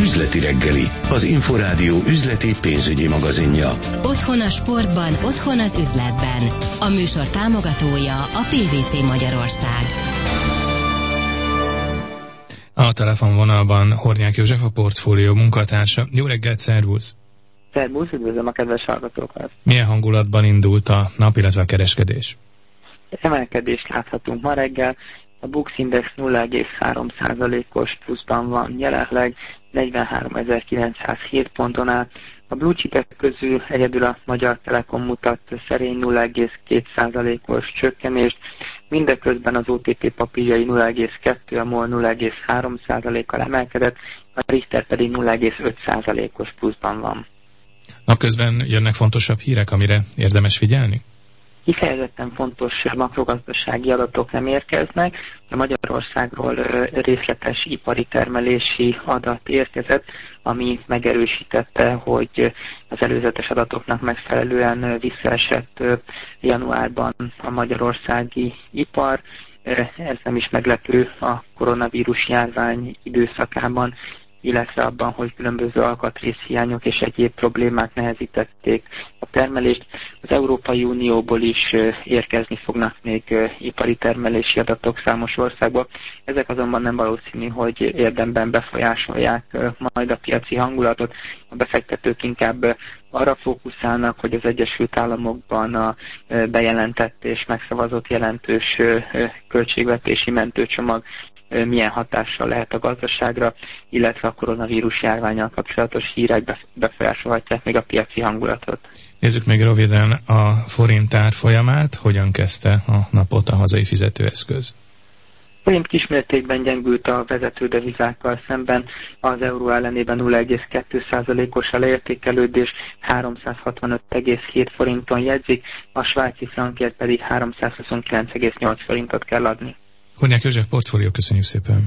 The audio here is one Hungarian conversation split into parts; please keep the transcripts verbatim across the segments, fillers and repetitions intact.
Üzleti reggeli, az Inforádió üzleti pénzügyi magazinja. Otthon a sportban, otthon az üzletben. A műsor támogatója a pé vé cé Magyarország. A telefonvonalban Hornyák József, a Portfólió munkatársa. Jó reggelt, szervusz! Szervusz, üdvözlöm a kedves hallgatókat! Milyen hangulatban indult a nap, illetve a kereskedés? Emelkedést láthatunk ma reggel. A Bux Index nulla egész három százalékos pluszban van jelenleg, negyvenháromezer-kilencszázhét ponton át. A blue chipek közül egyedül a Magyar Telekom mutat szerény nulla egész két százalékos csökkenést, mindeközben az o té pé papírjai nulla egész kettő, a MOL nulla egész három százalékkal emelkedett, a Richter pedig nulla egész öt százalékos pluszban van. Napközben jönnek fontosabb hírek, amire érdemes figyelni? Kifejezetten fontos makrogazdasági adatok nem érkeznek. A Magyarországról részletes ipari termelési adat érkezett, ami megerősítette, hogy az előzetes adatoknak megfelelően visszaesett januárban a magyarországi ipar. Ez nem is meglepő a koronavírus járvány időszakában, illetve abban, hogy különböző alkatrészhiányok és egyéb problémák nehezítették a termelést. Az Európai Unióból is érkezni fognak még ipari termelési adatok számos országból. Ezek azonban nem valószínű, hogy érdemben befolyásolják majd a piaci hangulatot. A befektetők inkább arra fókuszálnak, hogy az Egyesült Államokban a bejelentett és megszavazott jelentős költségvetési mentőcsomag milyen hatással lehet a gazdaságra, illetve a koronavírus járvánnyal kapcsolatos hírek befolyásolhatják még a piaci hangulatot. Nézzük még röviden a forint árfolyamát, hogyan kezdte a napot a hazai fizetőeszköz. A forint kismértékben gyengült a vezető devizákkal szemben, az euró ellenében nulla egész kettő százalékos a leértékelődés, háromszázhatvanöt egész hét forinton jegyzik, a svájci frankért pedig háromszázhuszonkilenc egész nyolc forintot kell adni. Hornyák József, Portfólió, köszönjük szépen!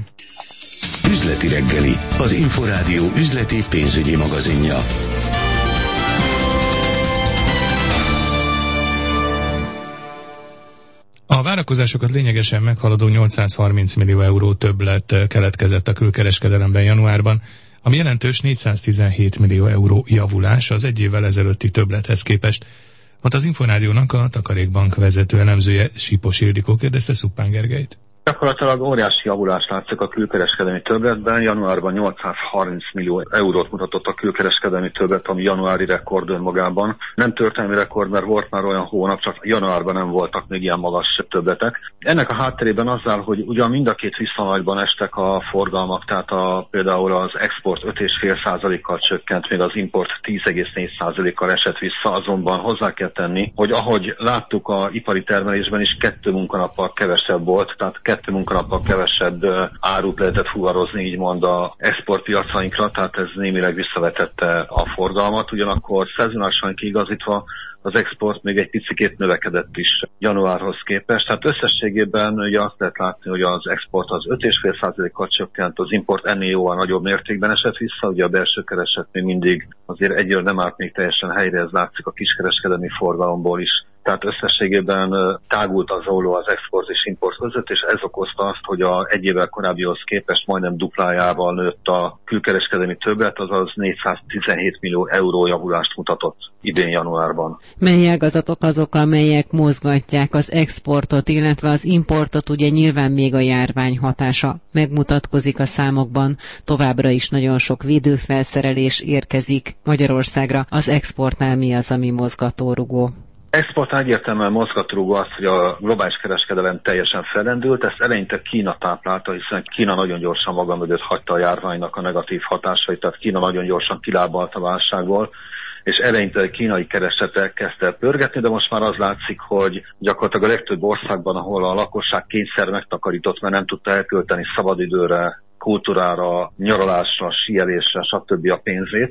Üzleti reggeli, az Inforádió üzleti pénzügyi magazinja. A várakozásokat lényegesen meghaladó nyolcszázharminc millió euró többlet keletkezett a külkereskedelemben januárban, ami jelentős négyszáztizenhét millió euró javulás az egy évvel ezelőtti többlethez képest. Mondta az Inforádiónak a Takarékbank vezető elemzője, Sipos Ildikó, kérdezte Szuppán Gergelyt. Gyakorlatilag óriási javulást látszik a külkereskedelmi többletben. Januárban nyolcszázharminc millió eurót mutatott a külkereskedelmi többlet, ami januári rekord önmagában. Nem történelmi rekord, mert volt már olyan hónap, csak januárban nem voltak még ilyen magas többletek. Ennek a hátterében az áll, hogy ugyan mind a két viszonylatban estek a forgalmak, tehát a, például az export öt egész öt százalékkal csökkent, még az import tíz egész négy százalékkal esett vissza, azonban hozzá kell tenni, hogy ahogy láttuk a ipari termelésben is kettő munkanappal kevesebb volt, tehát kettő munkanappal kevesebb árut lehetett fuvarozni, így mond a exportpiacainkra, tehát ez némileg visszavetette a forgalmat, ugyanakkor szezonálisan kiigazítva az export még egy picikét növekedett is januárhoz képest. Tehát összességében ugye azt lehet látni, hogy az export az öt egész öt százalékkal csökkent, az import ennél jóval nagyobb mértékben esett vissza, ugye a belső kereslet még mindig azért egyről nem állt még teljesen helyre, ez látszik a kiskereskedelmi forgalomból is. Tehát összességében tágult az olló az export és import között, és ez okozta azt, hogy a egy évvel korábbihoz képest majdnem duplájával nőtt a külkereskedelmi többlet, azaz négyszáztizenhét millió euró javulást mutatott idén januárban. Mely ágazatok azok, amelyek mozgatják az exportot, illetve az importot? Ugye nyilván még a járvány hatása megmutatkozik a számokban, továbbra is nagyon sok védőfelszerelés érkezik Magyarországra. Az exportnál mi az, ami mozgatórugó? Exportnál egyértelműen mozgatórugó az, hogy a globális kereskedelem teljesen felendült, ezt eleinte Kína táplálta, hiszen Kína nagyon gyorsan maga mögött hagyta a járványnak a negatív hatásait, tehát Kína nagyon gyorsan kilábalt a válságból, és eleinte a kínai kereslet kezdte pörgetni, de most már az látszik, hogy gyakorlatilag a legtöbb országban, ahol a lakosság kényszer megtakarított, mert nem tudta elkölteni szabadidőre, kultúrára, nyaralásra, síelésre, stb. A pénzét,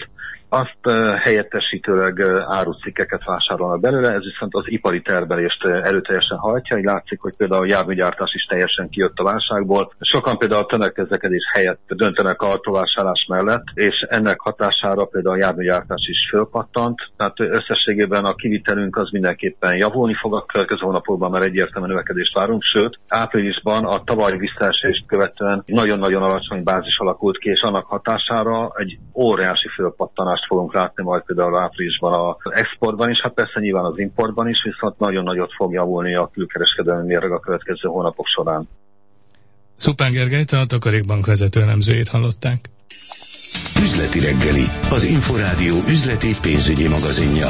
Azt uh, helyettesítőleg uh, árucikkeket vásárolnak belőle, ez viszont az ipari termelést uh, erőteljesen hajtja, így látszik, hogy például a járműgyártás is teljesen kijött a válságból. Sokan például a tömegközlekedés helyett döntenek autóvásárlás mellett, és ennek hatására például a járműgyártás is fölpattant, tehát összességében a kivitelünk az mindenképpen javulni fog a következő hónapokban, mert egyértelműen növekedést várunk, sőt, áprilisban a tavalyi visszaesést követően nagyon-nagyon alacsony bázis alakult ki, és annak hatására egy óriási fölpattanást fogunk látni majd például áprilisban az exportban is, hát persze nyilván az importban is, viszont nagyon nagyot fog javulni a külkereskedelmi mérleg a következő hónapok során. Szupán Gergelyt, a Takarékbank vezető elemzőjét hallották. Üzleti reggeli, az Inforádió üzleti pénzügyi magazinja.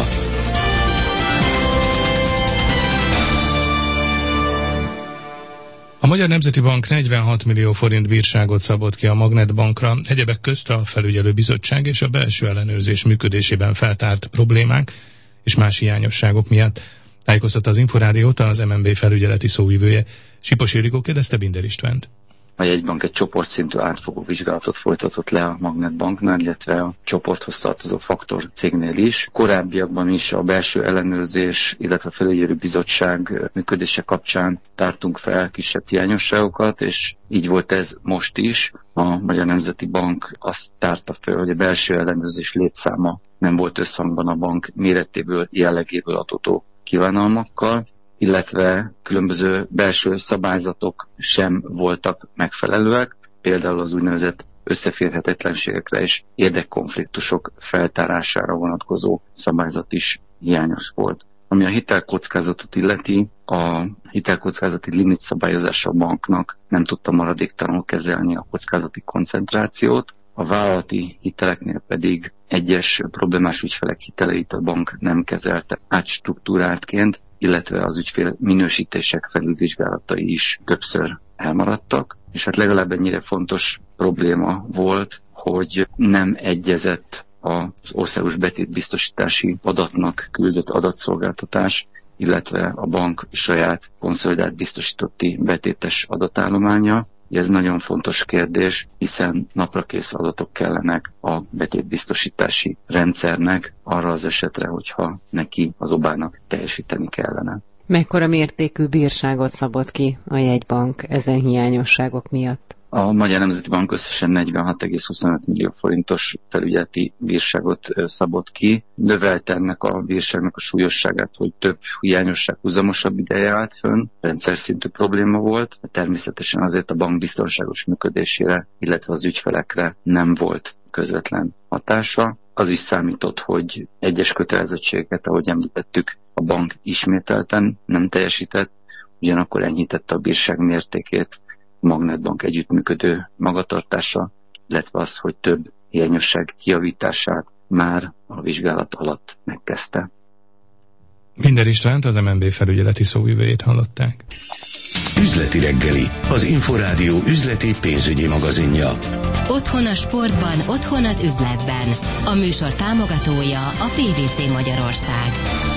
A Magyar Nemzeti Bank negyvenhat millió forint bírságot szabott ki a Magnetbankra, egyebek közt a felügyelőbizottság és a belső ellenőrzés működésében feltárt problémák és más hiányosságok miatt. Tájékoztatta az Inforádiót az em en bé felügyeleti szóvivője. Sipos Ildikó kérdezte Binder Istvánt. A jegybank egy csoportszintű átfogó vizsgálatot folytatott le a Magnetbanknál, illetve a csoporthoz tartozó Faktor cégnél is. Korábbiakban is a belső ellenőrzés, illetve a felügyelő bizottság működése kapcsán tártunk fel kisebb hiányosságokat, és így volt ez most is. A Magyar Nemzeti Bank azt tárta fel, hogy a belső ellenőrzés létszáma nem volt összhangban a bank méretéből, jellegéből adódó kívánalmakkal, illetve különböző belső szabályzatok sem voltak megfelelőek, például az úgynevezett összeférhetetlenségekre és érdekkonfliktusok feltárására vonatkozó szabályzat is hiányos volt. Ami a hitelkockázatot illeti, a hitelkockázati limit szabályozása a banknak nem tudta maradéktalanul kezelni a kockázati koncentrációt, a vállalati hiteleknél pedig egyes problémás ügyfelek hiteleit a bank nem kezelte átstruktúráltként, illetve az ügyfél minősítések felülvizsgálatai is többször elmaradtak, és hát legalább ennyire fontos probléma volt, hogy nem egyezett az országos betétbiztosítási adatnak küldött adatszolgáltatás, illetve a bank saját konszolidált biztosítotti betétes adatállománya. Ez nagyon fontos kérdés, hiszen naprakész adatok kellenek a betétbiztosítási rendszernek arra az esetre, hogyha neki az obának teljesíteni kellene. Mekkora mértékű bírságot szabott ki a jegybank ezen hiányosságok miatt? A Magyar Nemzeti Bank összesen negyvenhat egész huszonöt millió forintos felügyeleti bírságot szabott ki. Növelte ennek a bírságnak a súlyosságát, hogy több hiányosság húzamosabb ideje állt fönn, rendszer szintű probléma volt. Természetesen azért a bank biztonságos működésére, illetve az ügyfelekre nem volt közvetlen hatása. Az is számított, hogy egyes kötelezettségeket, ahogy említettük, a bank ismételten nem teljesített, ugyanakkor enyhítette a bírság mértékét Magnetbank együttműködő magatartása, illetve az, hogy több hiányosság kijavítását már a vizsgálat alatt megkezdte. Binder Istvánt, az em en bé felügyeleti szóvivőjét hallották. Üzleti reggeli, az Inforádió üzleti pénzügyi magazinja. Otthon a sportban, otthon az üzletben. A műsor támogatója a pé vé cé Magyarország.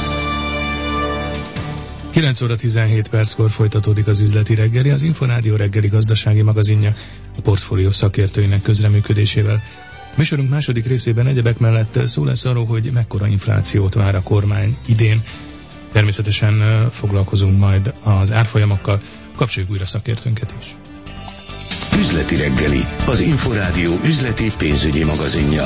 kilenc óra tizenhét perckor folytatódik az üzleti reggeli, az Inforádió reggeli gazdasági magazinja a portfólió szakértőinek közreműködésével. Műsorunk második részében egyebek mellett szó lesz arról, hogy mekkora inflációt vár a kormány idén. Természetesen foglalkozunk majd az árfolyamokkal, kapcsoljuk újra szakértőnket is. Üzleti reggeli, az Inforádió üzleti pénzügyi magazinja.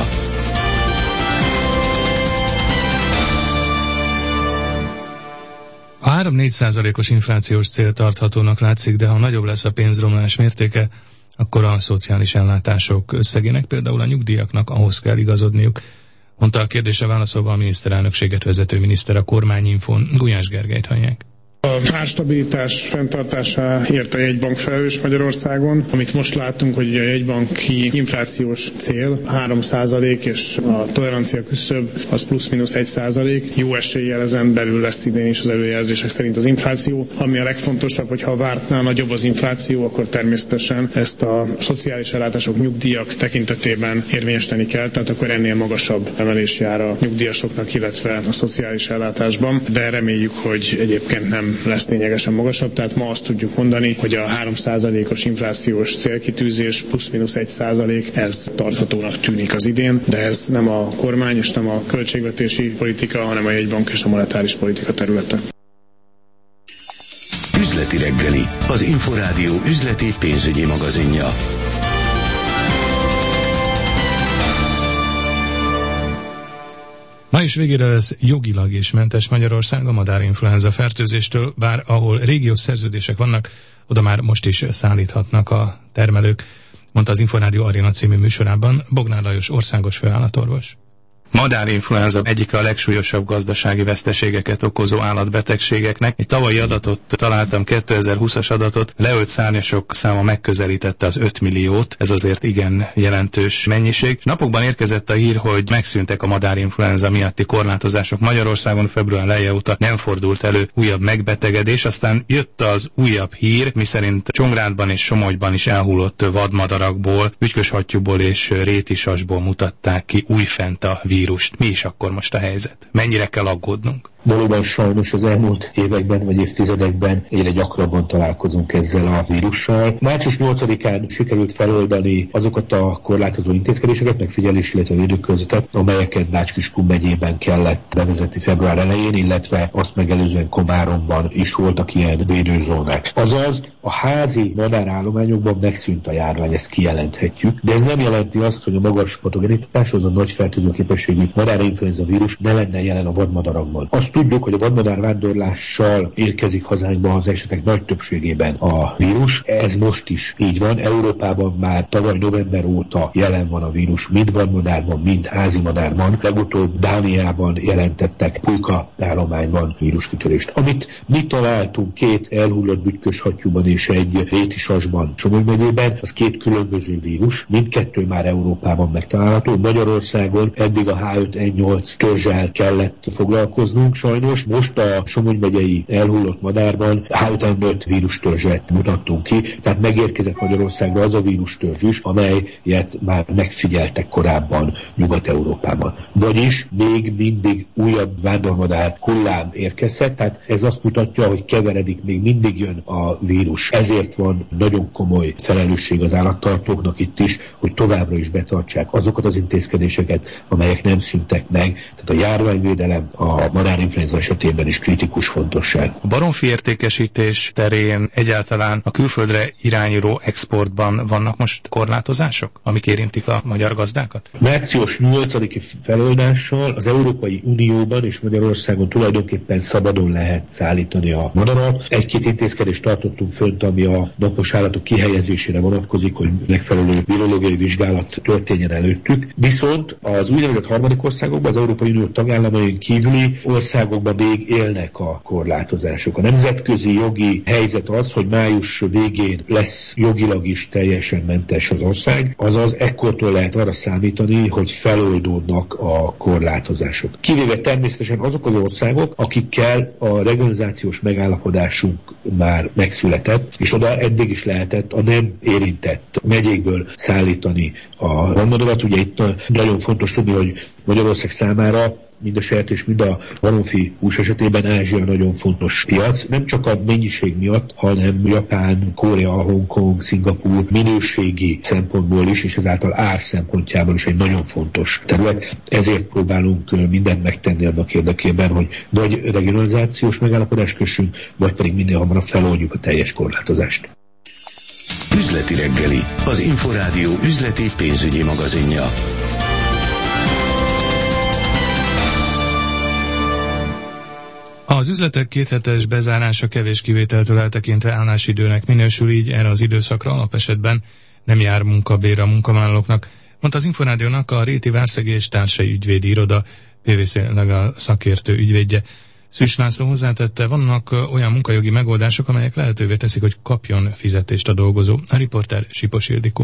A három-négy százalékos inflációs cél tarthatónak látszik, de ha nagyobb lesz a pénzromlás mértéke, akkor a szociális ellátások összegének, például a nyugdíjaknak ahhoz kell igazodniuk, mondta a kérdésre válaszolva a miniszterelnökséget vezető miniszter a Kormányinfón. Gulyás Gergelyt hallják. A árstabilitás fenntartásáért a jegybank felelős Magyarországon. Amit most látunk, hogy a jegybanki inflációs cél három százalék, és a tolerancia küszöb az plusz-minusz egy százalék. Jó eséllyel ezen belül lesz idén is az előjelzések szerint az infláció. Ami a legfontosabb, hogy ha vártnál nagyobb az infláció, akkor természetesen ezt a szociális ellátások, nyugdíjak tekintetében érvényesíteni kell, tehát akkor ennél magasabb emelés jár a nyugdíjasoknak, illetve a szociális ellátásban, de reméljük, hogy egyébként nem nem lesz lényegesen magasabb, tehát ma azt tudjuk mondani, hogy a három százalékos inflációs célkitűzés plusz-minusz egy százalék, ez tarthatónak tűnik az idén, de ez nem a kormány és nem a költségvetési politika, hanem a jegybank és a monetáris politika területe. Üzleti reggeli, az Inforádió üzleti pénzügyi magazinja. Május végére lesz jogilag is mentes Magyarország a madárinfluenza fertőzéstől, bár ahol régiós szerződések vannak, oda már most is szállíthatnak a termelők, mondta az Inforádió Arena című műsorában Bognár Lajos országos főállatorvos. Madárinfluenza egyik a legsúlyosabb gazdasági veszteségeket okozó állatbetegségeknek. Egy tavalyi adatot találtam, kétezer-húszas adatot, leölt szárnyasok száma megközelítette az öt milliót, ez azért igen jelentős mennyiség. Napokban érkezett a hír, hogy megszűntek a madárinfluenza miatti korlátozások Magyarországon, február eleje óta nem fordult elő újabb megbetegedés, aztán jött az újabb hír, miszerint Csongrádban és Somogyban is elhullott vadmadarakból, ügyköshattyúból és rétisasból mutatták ki újfent a vírust. Mi is akkor most a helyzet? Mennyire kell aggódnunk? Valóban sajnos az elmúlt években vagy évtizedekben egyre gyakrabban találkozunk ezzel a vírussal. március nyolcadikán sikerült feloldani azokat a korlátozó intézkedéseket, megfigyelési, illetve védőkörzetet, amelyeket Bács-Kiskun megyében kellett bevezetni február elején, illetve azt megelőzően Komáromban is voltak ilyen védőzónák. Azaz a házi madárállományokban megszűnt a járvány, ezt kijelenthetjük, de ez nem jelenti azt, hogy a magas patogenitás, az a nagy fertőző képességű madárinfluenza vírus ne lenne jelen a vadmadarakban. Azt tudjuk, hogy a vadmadár vándorlással érkezik hazánkba az esetek nagy többségében a vírus. Ez most is így van. Európában már tavaly november óta jelen van a vírus, mind vadmadárban, mind házi madárban. Legutóbb Dániában jelentettek pulyka állományban víruskitörést. Amit mi találtunk két elhullott bütyköshattyúban és egy rétisasban Somogy megyében, az két különböző vírus. Mindkettő már Európában megtalálható. Magyarországon eddig a há öt en nyolc törzsel kellett foglalkoznunk. Sajnos most a Somogy megyei elhullott madárban há öt en öt vírustörzset mutattunk ki, tehát megérkezett Magyarországra az a vírustörzs is, amelyet már megfigyeltek korábban Nyugat-Európában. Vagyis még mindig újabb vándormadár hullám érkezhet, tehát ez azt mutatja, hogy keveredik, még mindig jön a vírus. Ezért van nagyon komoly felelősség az állattartóknak itt is, hogy továbbra is betartsák azokat az intézkedéseket, amelyek nem szűntek meg. Tehát a járványvédelem, a madárinfluenza esetében is kritikus fontosság. A baromfi értékesítés terén egyáltalán a külföldre irányuló exportban vannak most korlátozások, amik érintik a magyar gazdákat? március nyolcadiki feloldással az Európai Unióban és Magyarországon tulajdonképpen szabadon lehet szállítani a madarat. Egy-két intézkedést tartottunk fönt, ami a napos állatok kihelyezésére vonatkozik, hogy megfelelő virológiai vizsgálat történjen előttük. Viszont az úgynevezett harmadik országokban, az Európai Unió tagállamain kívüli országokban még élnek a korlátozások. A nemzetközi jogi helyzet az, hogy május végén lesz jogilag is teljesen mentes az ország, azaz ekkortól lehet arra számítani, hogy feloldódnak a korlátozások. Kivéve természetesen azok az országok, akikkel a regionalizációs megállapodásunk már megszületett, és oda eddig is lehetett a nem érintett megyékből szállítani a vadmadarat. Ugye itt nagyon fontos tudni, hogy Magyarország számára mind a sertés, mind a baromfi hús esetében Ázsia nagyon fontos piac. Nem csak a mennyiség miatt, hanem Japán, Korea, Hongkong, Szingapúr minőségi szempontból is, és ezáltal ár szempontjából is egy nagyon fontos terület. Ezért próbálunk mindent megtenni annak érdekében, hogy vagy regionalizációs megállapodást kössünk, vagy pedig minél hamarabb feloldjuk a teljes korlátozást. Üzleti reggeli, az Inforádió üzleti pénzügyi magazinja. Az üzletek kéthetes bezárása kevés kivételtől eltekintve állásidőnek minősül, így erre az időszakra alapesetben nem jár munkabér a munkavállalóknak, mondta az Inforádiónak a Réti Várszegi és Társai Ügyvédi Iroda pé vé cé-leg a szakértő ügyvédje. Szűcs László hozzátette, vannak olyan munkajogi megoldások, amelyek lehetővé teszik, hogy kapjon fizetést a dolgozó. A riporter Sipos Ildikó.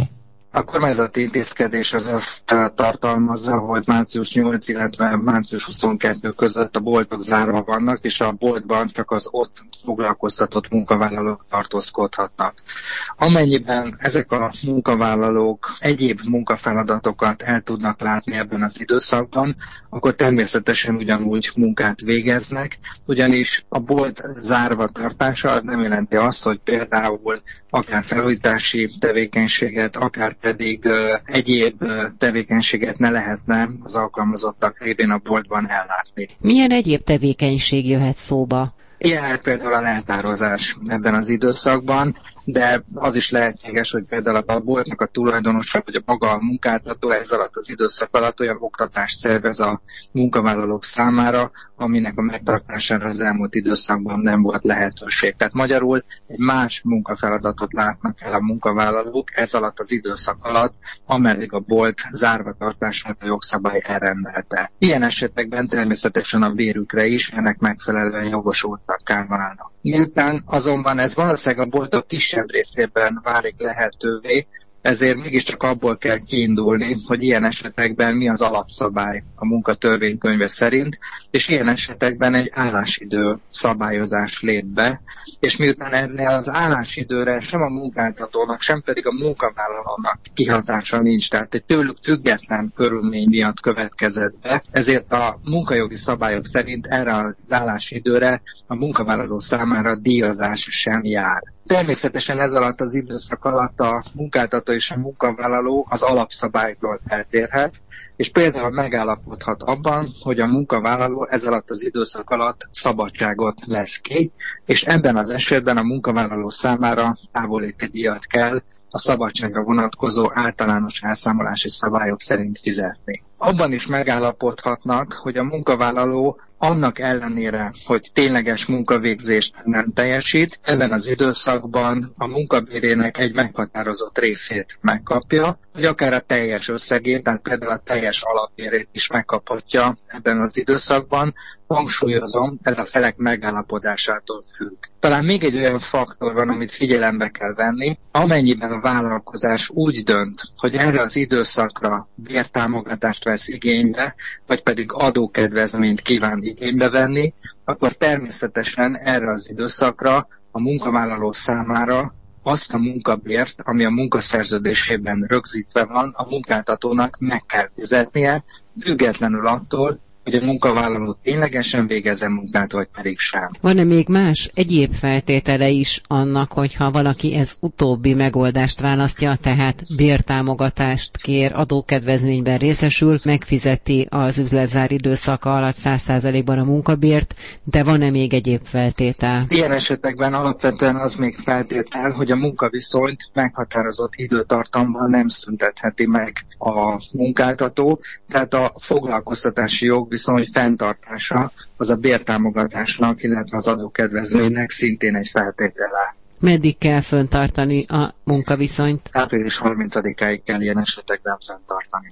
A kormányzati intézkedés az azt tartalmazza, hogy március nyolcadika, illetve március huszonkettedike között a boltok zárva vannak, és a boltban csak az ott foglalkoztatott munkavállalók tartózkodhatnak. Amennyiben ezek a munkavállalók egyéb munkafeladatokat el tudnak látni ebben az időszakban, akkor természetesen ugyanúgy munkát végeznek, ugyanis a bolt zárva tartása az nem jelenti azt, hogy például akár felújítási tevékenységet, akár pedig uh, egyéb uh, tevékenységet ne lehetne az alkalmazottak révén a boltban ellátni. Milyen egyéb tevékenység jöhet szóba? Ilyen például a leltározás ebben az időszakban, de az is lehetséges, hogy például a boltnak a tulajdonosa, vagy a maga a munkáltató ez alatt az időszak alatt olyan oktatást szervez a munkavállalók számára, aminek a megtartására az elmúlt időszakban nem volt lehetőség. Tehát magyarul egy más munkafeladatot látnak el a munkavállalók ez alatt az időszak alatt, ameddig a bolt zárva tartását a jogszabály elrendelte. Ilyen esetekben természetesen a bérükre is ennek megfelelően jogosultakká válnak. Miután azonban ez valószínűleg a boltok kisebb részében válik lehetővé, ezért mégiscsak abból kell kiindulni, hogy ilyen esetekben mi az alapszabály a munkatörvénykönyve szerint, és ilyen esetekben egy állásidő szabályozás lép be, és miután erre az állásidőre sem a munkáltatónak, sem pedig a munkavállalónak kihatása nincs, tehát egy tőlük független körülmény miatt következett be, ezért a munkajogi szabályok szerint erre az állásidőre a munkavállaló számára díjazás sem jár. Természetesen ez alatt az időszak alatt a munkáltató és a munkavállaló az alapszabályról eltérhet, és például megállapodhat abban, hogy a munkavállaló ez alatt az időszak alatt szabadságot vesz ki, és ebben az esetben a munkavállaló számára távolléti díjat kell a szabadságra vonatkozó általános elszámolási szabályok szerint fizetni. Abban is megállapodhatnak, hogy a munkavállaló annak ellenére, hogy tényleges munkavégzést nem teljesít, ebben az időszakban a munkabérének egy meghatározott részét megkapja, vagy akár a teljes összegét, tehát például a teljes alapbérét is megkaphatja ebben az időszakban. Hangsúlyozom, ez a felek megállapodásától függ. Talán még egy olyan faktor van, amit figyelembe kell venni, amennyiben a vállalkozás úgy dönt, hogy erre az időszakra bértámogatást vesz igénybe, vagy pedig adókedvezményt kíván igénybe venni, akkor természetesen erre az időszakra a munkavállaló számára azt a munkabért, ami a munkaszerződésében rögzítve van, a munkáltatónak meg kell fizetnie, függetlenül attól, hogy a munkavállaló ténylegesen végezze munkát, vagy pedig sem. Van-e még más egyéb feltétele is annak, hogyha valaki ez utóbbi megoldást választja, tehát bértámogatást kér, adókedvezményben részesül, megfizeti az üzletzár időszaka alatt száz százalékban a munkabért, de van-e még egyéb feltétel? Ilyen esetekben alapvetően az még feltétel, hogy a munkaviszonyt meghatározott időtartamban nem szüntetheti meg a munkáltató, tehát a foglalkoztatási jog viszony fenntartása az a bértámogatásnak, illetve az adókedvezménynek szintén egy feltétele. Meddig kell fenntartani a munkaviszonyt? április harmincadikáig kell ilyen esetekben fenntartani.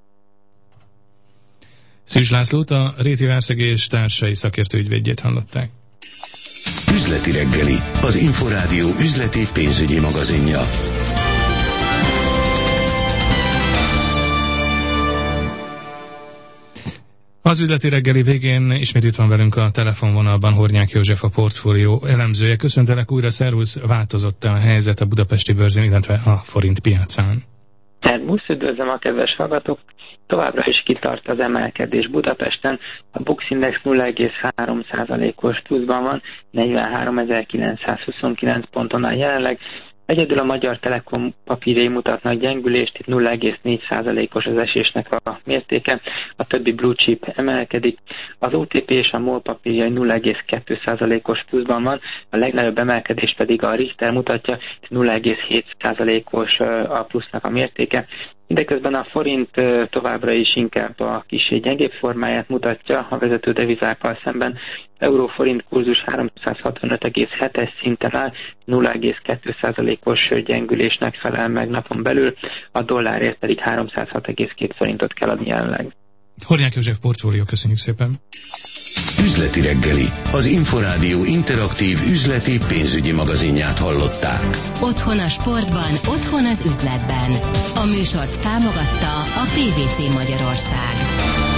Szűcs Lászlót, a Réti Várszegi és társai szakértő ügyvédjét hallották. Üzleti reggeli, az Inforádió üzleti pénzügyi magazinja. Az üzleti reggeli végén ismét itt van velünk a telefonvonalban Hornyák József, a portfólió elemzője. Köszöntelek újra, szervusz, változott a helyzet a budapesti bőrzén, illetve a forint piacán? Szervusz, üdvözlöm a kedves hallgatók! Továbbra is kitart az emelkedés Budapesten, a Bux Index nulla egész három százalékos pluszban van, negyvenháromezer-kilencszázhuszonkilenc ponton áll jelenleg. Egyedül a Magyar Telekom papírjai mutatnak gyengülést, itt nulla egész négy százalékos az esésnek a mértéke, a többi blue chip emelkedik. Az o té pé és a MOL papírjai nulla egész kettő százalékos pluszban van, a legnagyobb emelkedés pedig a Richter mutatja, itt nulla egész hét százalékos a plusznak a mértéke. De közben a forint továbbra is inkább a kissé gyengébb formáját mutatja a vezető devizákkal szemben. Euró-forint kurzus háromszázhatvanöt egész hetes szinten áll, nulla egész kettő százalékos gyengülésnek felel meg napon belül, a dollárért pedig háromszázhat egész két forintot kell adni jelenleg. Hornyák József, portfólió, köszönjük szépen! Üzleti reggeli, az Inforádió interaktív üzleti pénzügyi magazinját hallották. Otthon a sportban, otthon az üzletben. A műsort támogatta a pé vé cé Magyarország.